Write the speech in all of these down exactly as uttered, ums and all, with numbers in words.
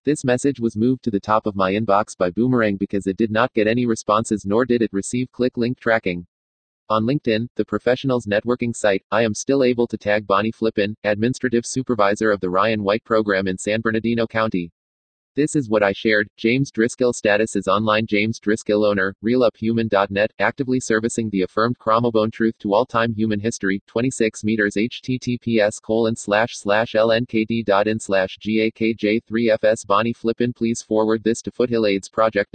This message was moved to the top of my inbox by Boomerang because it did not get any responses nor did it receive click link tracking. On LinkedIn, the professionals networking site, I am still able to tag Bonnie Flippin, administrative supervisor of the Ryan White program in San Bernardino County. This is what I shared. James Driscoll status is online. James Driscoll owner, real up human dot net, actively servicing the affirmed chromosome truth to all-time human history, twenty-six meters https colon slash slash lnkd.in slash gakj3fs Bonnie Flippin. Please forward this to Foothill AIDS Project.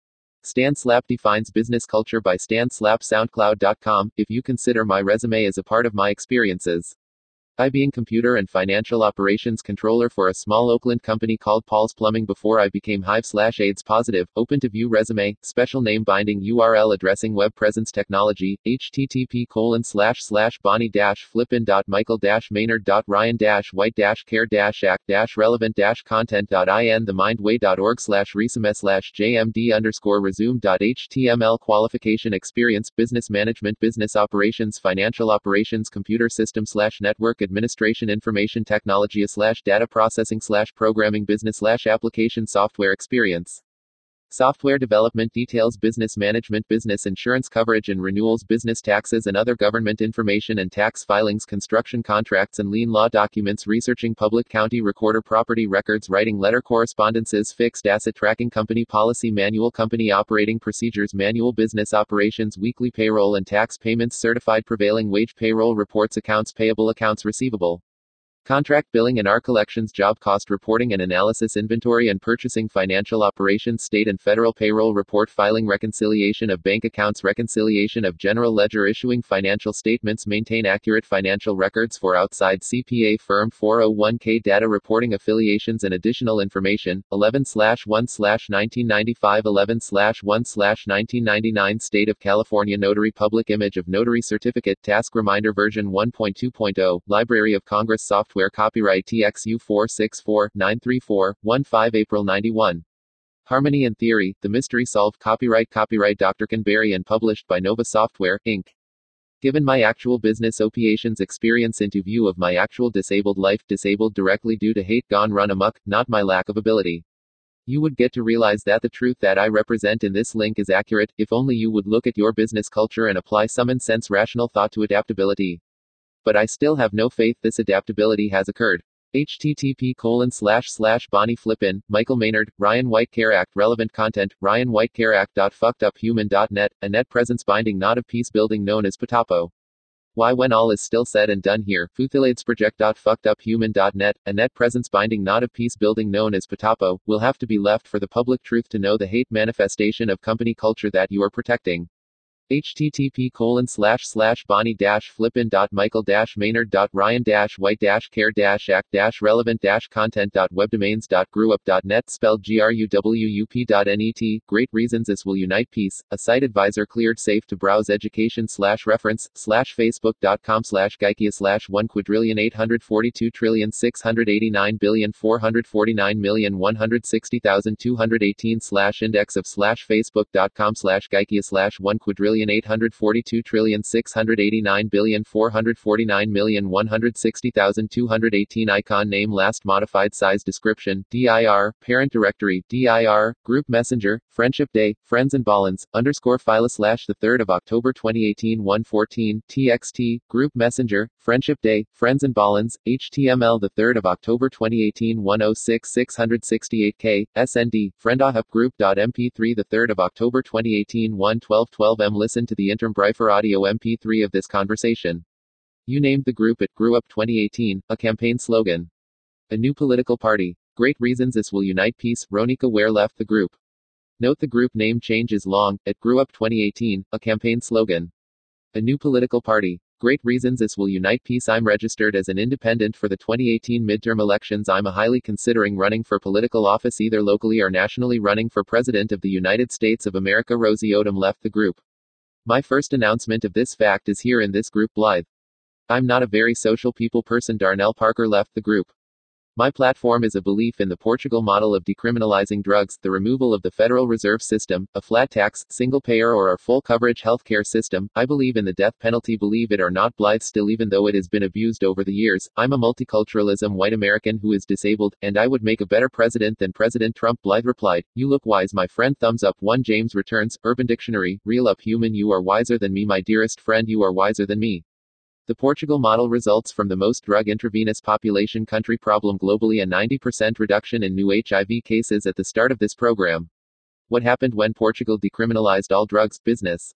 Stan Slap defines business culture by Stan Slap SoundCloud dot com. If you consider my resume as a part of my experiences, I being computer and financial operations controller for a small Oakland company called Paul's Plumbing before I became Hive slash AIDS positive, open to view resume, special name binding U R L addressing web presence technology, http colon slash slash bonnie dash flippin dot michael dash maynard dot ryan dash white dash care dash act dash relevant dash content dot in themindway dot org slash resume slash jmd underscore resume dot html qualification experience business management business operations financial operations computer system slash network administration information technology slash data processing slash programming business slash application software experience software development details business management business insurance coverage and renewals business taxes and other government information and tax filings construction contracts and lien law documents researching public county recorder property records writing letter correspondences fixed asset tracking company policy manual company operating procedures manual business operations weekly payroll and tax payments certified prevailing wage payroll reports accounts payable accounts receivable contract billing and R collections job cost reporting and analysis inventory and purchasing financial operations state and federal payroll report filing reconciliation of bank accounts reconciliation of general ledger issuing financial statements maintain accurate financial records for outside C P A firm four oh one k data reporting affiliations and additional information eleven slash one slash nineteen ninety-five eleven slash one slash nineteen ninety-nine State of California Notary Public Image of Notary Certificate Task Reminder version one point two point oh Library of Congress Software Copyright T X U four six four nine three four one five April ninety-one. Harmony and Theory, The Mystery Solved Copyright Copyright Doctor Canberry and published by Nova Software, Incorporated. Given my actual business operations experience into view of my actual disabled life disabled directly due to hate gone run amok, not my lack of ability. You would get to realize that the truth that I represent in this link is accurate, if only you would look at your business culture and apply some sense rational thought to adaptability. But I still have no faith this adaptability has occurred. http colon slash slash Bonnie Flippin, Michael Maynard, Ryan White Care Act relevant content, ryan white care act dot fucked up human dot net, a net presence binding not of peace building known as Patapo. Why when all is still said and done here, Futhilades project dot fucked up human dot net, a net presence binding not of peace building known as Patapo, will have to be left for the public truth to know the hate manifestation of company culture that you are protecting. http colon slash slash bonnie dash flippin dot michael dash maynard dot ryan dash white dash care dash act dash relevant dash content dot webdomains dot grewup dot net spelled gruwup dot net. Great reasons this will unite peace. A site advisor cleared safe to browse education slash reference slash facebook dot com slash geikia slash one quadrillion eight hundred forty-two trillion six hundred eighty-nine billion four hundred forty-nine million one hundred sixty thousand two hundred eighteen slash index of slash facebook dot com slash geikia slash one quadrillion eight hundred forty-two trillion six hundred eighty-nine billion four hundred forty-nine million one hundred sixty thousand two hundred eighteen icon name last modified size description dir parent directory dir group messenger friendship day friends and ballins underscore file slash the third of October twenty eighteen one fourteen txt group messenger friendship day friends and ballins html the third of October twenty eighteen one oh six six sixty-eight k snd friendahup group dot m p three the third of October twenty eighteen one twelve twelve m listen to the interim Briefer audio M P three of this conversation. You named the group at Grew Up twenty eighteen, a campaign slogan. A new political party. Great reasons this will unite peace. Ronika Ware left the group. Note the group name change is long, at Grew Up twenty eighteen, a campaign slogan. A new political party. Great reasons this will unite peace. I'm registered as an independent for the twenty eighteen midterm elections. I'm a highly considering running for political office either locally or nationally running for President of the United States of America. Rosie Odom left the group. My first announcement of this fact is here in this group Blythe. I'm not a very social people person. Darnell Parker left the group. My platform is a belief in the Portugal model of decriminalizing drugs, the removal of the Federal Reserve System, a flat tax, single payer or a full coverage healthcare system. I believe in the death penalty, believe it or not. Blythe still, even though it has been abused over the years. I'm a multiculturalism white American who is disabled, and I would make a better president than President Trump. Blythe replied, you look wise, my friend. Thumbs up. one James returns, Urban Dictionary, real up human. You are wiser than me, my dearest friend, you are wiser than me. The Portugal model results from the most drug intravenous population country problem globally, a ninety percent reduction in new H I V cases at the start of this program. What happened when Portugal decriminalized all drugs? Business.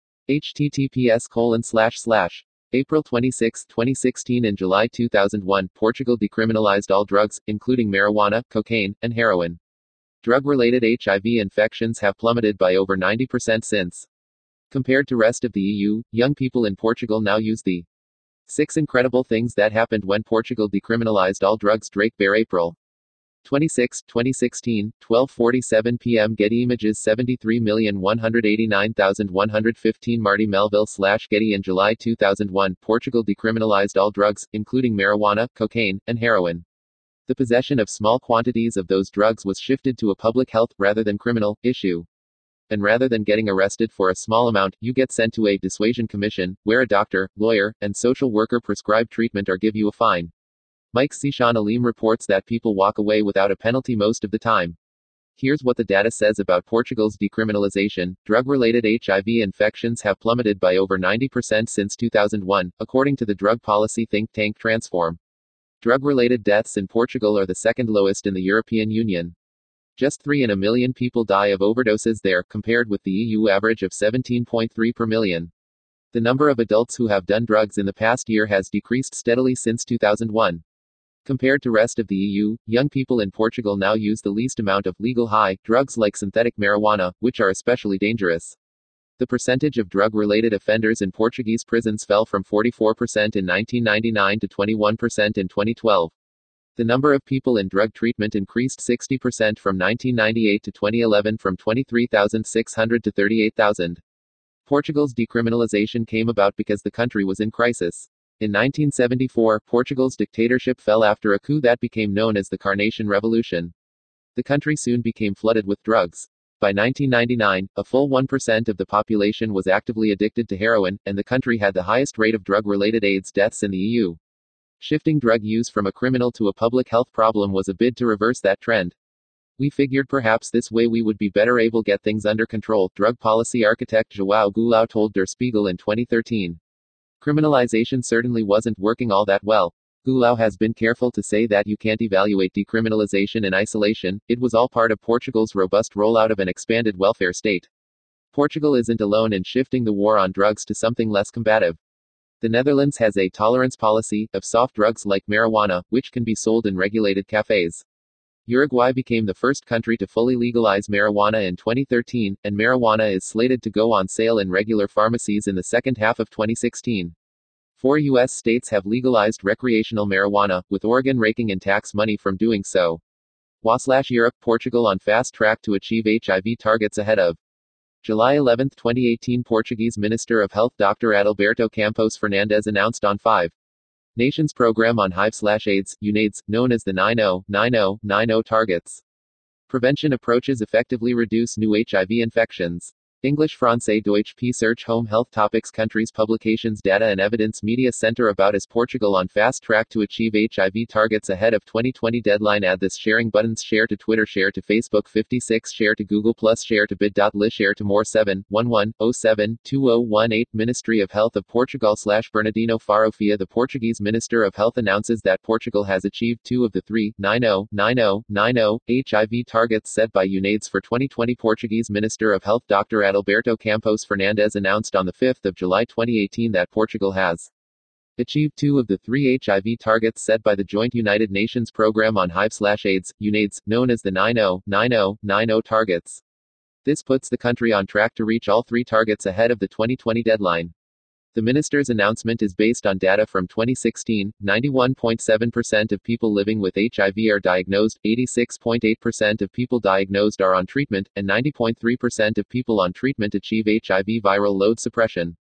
https colon slash slash. April twenty-sixth, twenty sixteen and July two thousand one, Portugal decriminalized all drugs, including marijuana, cocaine, and heroin. Drug-related H I V infections have plummeted by over ninety percent since. Compared to rest of the E U, young people in Portugal now use the Six incredible things that happened when Portugal decriminalized all drugs. Drake Bear, April twenty-sixth, twenty sixteen, twelve forty-seven p m Getty Images seventy-three million one hundred eighty-nine thousand one hundred fifteen Marty Melville slash Getty. In July two thousand one, Portugal decriminalized all drugs, including marijuana, cocaine, and heroin. The possession of small quantities of those drugs was shifted to a public health, rather than criminal, issue. And rather than getting arrested for a small amount, you get sent to a dissuasion commission, where a doctor, lawyer, and social worker prescribe treatment or give you a fine. Mike Sishan Alim reports that people walk away without a penalty most of the time. Here's what the data says about Portugal's decriminalization. Drug-related H I V infections have plummeted by over ninety percent since two thousand one, according to the drug policy think tank Transform. Drug-related deaths in Portugal are the second lowest in the European Union. Just three in a million people die of overdoses there, compared with the E U average of seventeen point three per million. The number of adults who have done drugs in the past year has decreased steadily since two thousand one. Compared to rest of the E U, young people in Portugal now use the least amount of legal high drugs like synthetic marijuana, which are especially dangerous. The percentage of drug-related offenders in Portuguese prisons fell from forty-four percent in nineteen ninety-nine to twenty-one percent in twenty twelve. The number of people in drug treatment increased sixty percent from nineteen ninety-eight to twenty eleven, from twenty-three thousand six hundred to thirty-eight thousand. Portugal's decriminalization came about because the country was in crisis. In nineteen seventy-four, Portugal's dictatorship fell after a coup that became known as the Carnation Revolution. The country soon became flooded with drugs. By nineteen ninety-nine, a full one percent of the population was actively addicted to heroin, and the country had the highest rate of drug-related AIDS deaths in the E U. Shifting drug use from a criminal to a public health problem was a bid to reverse that trend. We figured perhaps this way we would be better able to get things under control, drug policy architect João Goulão told Der Spiegel in twenty thirteen. Criminalization certainly wasn't working all that well. Goulão has been careful to say that you can't evaluate decriminalization in isolation. It was all part of Portugal's robust rollout of an expanded welfare state. Portugal isn't alone in shifting the war on drugs to something less combative. The Netherlands has a tolerance policy of soft drugs like marijuana, which can be sold in regulated cafes. Uruguay became the first country to fully legalize marijuana in twenty thirteen, and marijuana is slated to go on sale in regular pharmacies in the second half of twenty sixteen. Four U S states have legalized recreational marijuana, with Oregon raking in tax money from doing so. Slash Europe, Portugal on fast track to achieve H I V targets ahead of July eleventh, twenty eighteen. Portuguese Minister of Health Doctor Adalberto Campos Fernandes announced on Five Nations program on H I V/AIDS, UNAIDS, known as the nine oh nine oh nine oh targets. Prevention approaches effectively reduce new H I V infections. English Francais Deutsch P Search Home Health Topics Countries Publications Data and Evidence Media Center About Is Portugal on fast track to achieve H I V targets ahead of twenty twenty deadline. Add this sharing buttons: share to Twitter, share to Facebook, fifty-six share to Google Plus, share to bit.ly, share to more. Seven one one oh seven two oh one eight Ministry of Health of Portugal slash Bernardino Farofia. The Portuguese Minister of Health announces that Portugal has achieved two of the three nine oh nine oh nine oh H I V targets set by UNAIDS for twenty twenty. Portuguese Minister of Health Doctor Adalberto Campos Fernandes announced on the fifth of July twenty eighteen that Portugal has achieved two of the three H I V targets set by the joint United Nations Programme on H I V/AIDS, UNAIDS, known as the nine oh nine oh nine oh targets. This puts the country on track to reach all three targets ahead of the twenty twenty deadline. The minister's announcement is based on data from twenty sixteen. ninety-one point seven percent of people living with H I V are diagnosed, eighty-six point eight percent of people diagnosed are on treatment, and ninety point three percent of people on treatment achieve H I V viral load suppression.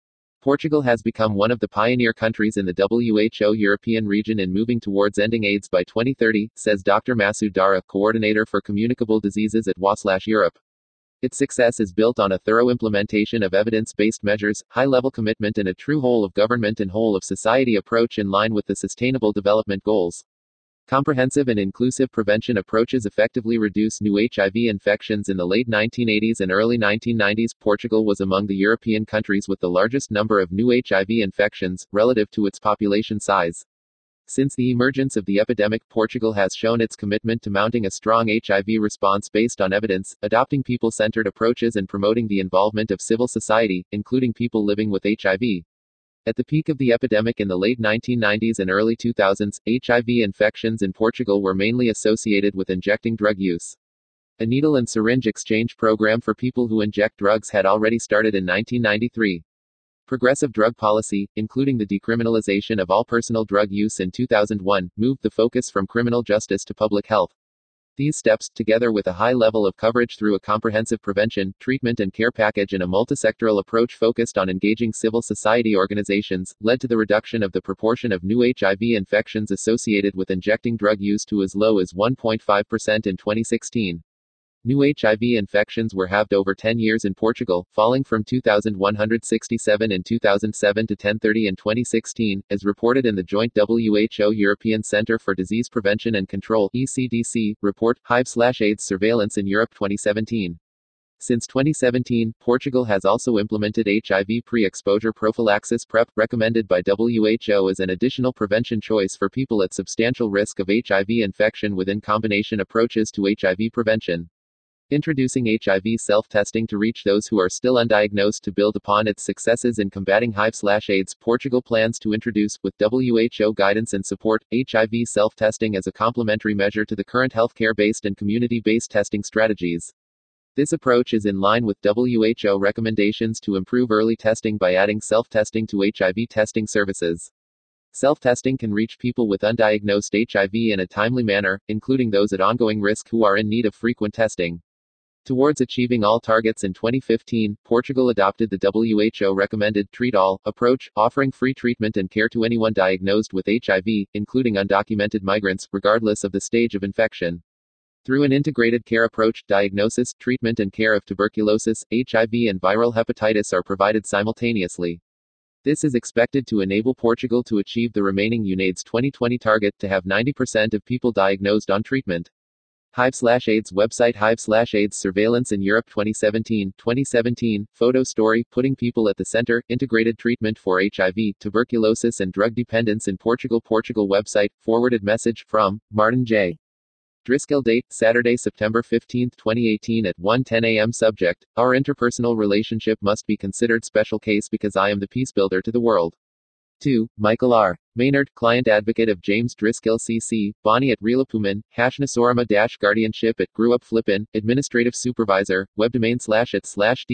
Portugal has become one of the pioneer countries in the W H O European region in moving towards ending AIDS by twenty thirty, says Doctor Masoud Dara, coordinator for communicable diseases at W H O Europe. Its success is built on a thorough implementation of evidence-based measures, high-level commitment and a true whole-of-government and whole-of-society approach in line with the Sustainable Development Goals. Comprehensive and inclusive prevention approaches effectively reduce new H I V infections. In the late nineteen eighties and early nineteen nineties, Portugal was among the European countries with the largest number of new H I V infections, relative to its population size. Since the emergence of the epidemic, Portugal has shown its commitment to mounting a strong H I V response based on evidence, adopting people-centered approaches and promoting the involvement of civil society, including people living with H I V. At the peak of the epidemic in the late nineteen nineties and early two thousands, H I V infections in Portugal were mainly associated with injecting drug use. A needle and syringe exchange program for people who inject drugs had already started in nineteen ninety-three. Progressive drug policy, including the decriminalization of all personal drug use in two thousand one, moved the focus from criminal justice to public health. These steps, together with a high level of coverage through a comprehensive prevention, treatment and care package and a multisectoral approach focused on engaging civil society organizations, led to the reduction of the proportion of new H I V infections associated with injecting drug use to as low as one point five percent in twenty sixteen. New H I V infections were halved over ten years in Portugal, falling from two thousand one hundred sixty-seven in two thousand seven to ten thirty in twenty sixteen, as reported in the joint W H O European Centre for Disease Prevention and Control (E C D C) report, H I V/AIDS Surveillance in Europe twenty seventeen. Since twenty seventeen, Portugal has also implemented H I V pre-exposure prophylaxis PrEP, recommended by W H O as an additional prevention choice for people at substantial risk of H I V infection within combination approaches to H I V prevention. Introducing H I V self-testing to reach those who are still undiagnosed. To build upon its successes in combating H I V/AIDS, Portugal plans to introduce, with W H O guidance and support, H I V self-testing as a complementary measure to the current healthcare-based and community-based testing strategies. This approach is in line with W H O recommendations to improve early testing by adding self-testing to H I V testing services. Self-testing can reach people with undiagnosed H I V in a timely manner, including those at ongoing risk who are in need of frequent testing. Towards achieving all targets in twenty fifteen, Portugal adopted the W H O recommended Treat All approach, offering free treatment and care to anyone diagnosed with H I V, including undocumented migrants, regardless of the stage of infection. Through an integrated care approach, diagnosis, treatment and care of tuberculosis, H I V and viral hepatitis are provided simultaneously. This is expected to enable Portugal to achieve the remaining UNAIDS twenty twenty target to have ninety percent of people diagnosed on treatment. H I V/AIDS website H I V/AIDS Surveillance in Europe twenty seventeen twenty seventeen, photo story, putting people at the center, integrated treatment for H I V, tuberculosis and drug dependence in Portugal. Portugal website, forwarded message, from, Martin J. Driscoll. Date, Saturday, September fifteenth twenty eighteen at one ten a m Subject, our interpersonal relationship must be considered special case because I am the peacebuilder to the world. two. Michael R. Maynard, client advocate of James Driscoll C C, Bonnie at Rilapuman, Hashnasorama dash guardianship at Grew Up Flippin, administrative supervisor, webdomain slash at slash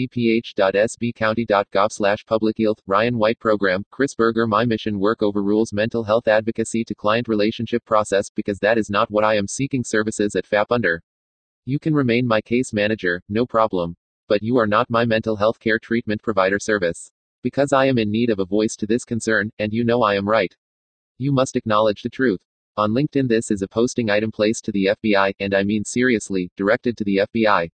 dph.sbcounty.gov slash public health, Ryan White program, Chris Berger. My mission work overrules mental health advocacy to client relationship process because that is not what I am seeking services at F A P under. You can remain my case manager, no problem. But you are not my mental health care treatment provider service. Because I am in need of a voice to this concern, and you know I am right. You must acknowledge the truth. On LinkedIn, this is a posting item placed to the F B I, and I mean seriously, directed to the F B I.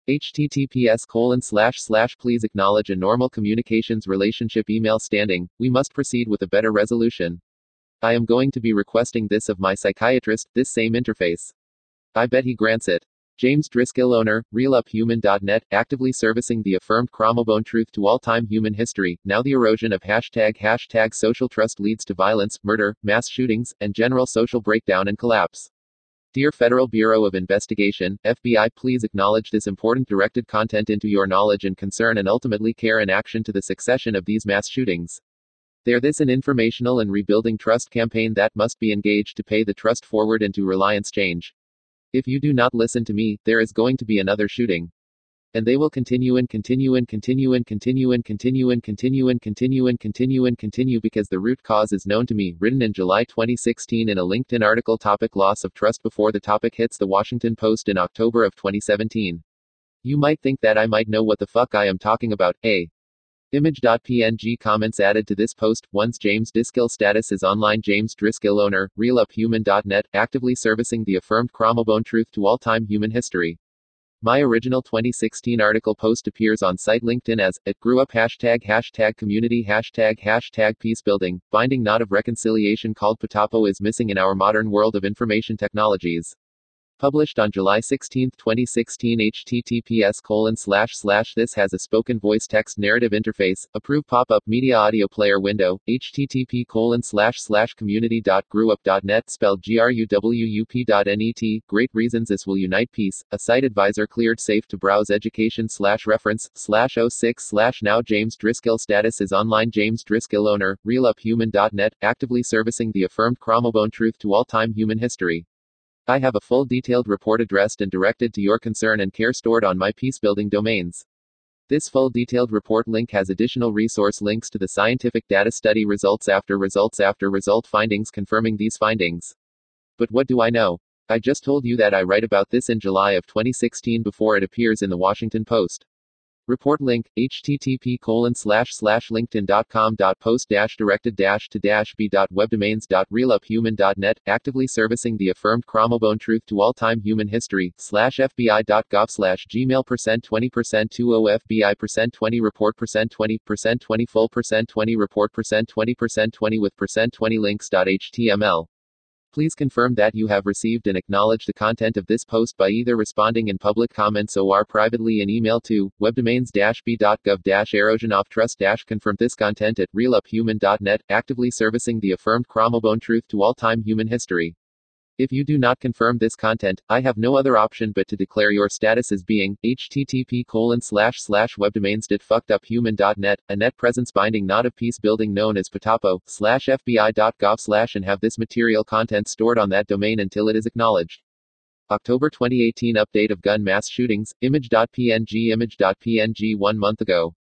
https colon slash slash please acknowledge a normal communications relationship email standing. We must proceed with a better resolution. I am going to be requesting this of my psychiatrist, this same interface. I bet he grants it. James Driscoll, owner, real up human dot net, actively servicing the affirmed chromobone truth to all-time human history. Now the erosion of hashtag hashtag social trust leads to violence, murder, mass shootings, and general social breakdown and collapse. Dear Federal Bureau of Investigation, F B I, please acknowledge this important directed content into your knowledge and concern and ultimately care and action to the succession of these mass shootings. There this an informational and rebuilding trust campaign that must be engaged to pay the trust forward into reliance change. If you do not listen to me, there is going to be another shooting. And they will continue and continue and continue and continue and continue and continue and continue and continue and continue because the root cause is known to me. Written in July twenty sixteen in a LinkedIn article. Topic: loss of trust before the topic hits the Washington Post in October of twenty seventeen. You might think that I might know what the fuck I am talking about, eh? Image.png comments added to this post. One's James Driskill status is online. James Driskill owner, RealUpHuman dot net, actively servicing the affirmed Chromobone truth to all-time human history. My original twenty sixteen article post appears on site LinkedIn as, at grew up hashtag hashtag community hashtag hashtag peacebuilding, binding knot of reconciliation called Potappo is missing in our modern world of information technologies. Published on July sixteenth twenty sixteen. https colon slash slash this has a spoken voice text narrative interface, approve pop-up media audio player window, http colon slash slash community dot grew up dot net spelled gruwup dot net, great reasons this will unite peace, a site advisor cleared safe to browse education slash reference, slash oh six slash now James Driskill status is online. James Driskill owner, RealUpHuman dot net, actively servicing the affirmed Chromobone truth to all-time human history. I have a full detailed report addressed and directed to your concern and care stored on my peacebuilding domains. This full detailed report link has additional resource links to the scientific data study results after results after result findings confirming these findings. But what do I know? I just told you that I write about this in July of twenty sixteen before it appears in the Washington Post. Report link, http colon slash slash linkedin dot com dot post dash directed dash to dash b dot webdomains dot realuphuman dot net, actively servicing the affirmed Chromobone truth to all-time human history, slash fbi dot gov slash gmail percent twenty percent two oh fbi percent twenty report percent twenty percent twenty full percent twenty report percent twenty percent twenty with percent twenty links dot html. Please confirm that you have received and acknowledge the content of this post by either responding in public comments or privately in email to webdomains dash b dot gov dash erosionoftrust dash confirm this content at realuphuman dot net, actively servicing the affirmed Chromobone truth to all-time human history. If you do not confirm this content, I have no other option but to declare your status as being http colon slash slash webdomains dot fucked up human dot net, a net presence binding knot of peace building known as Potappo, slash fbi dot gov slash and have this material content stored on that domain until it is acknowledged. October twenty eighteen update of gun mass shootings, image.png image.png one month ago.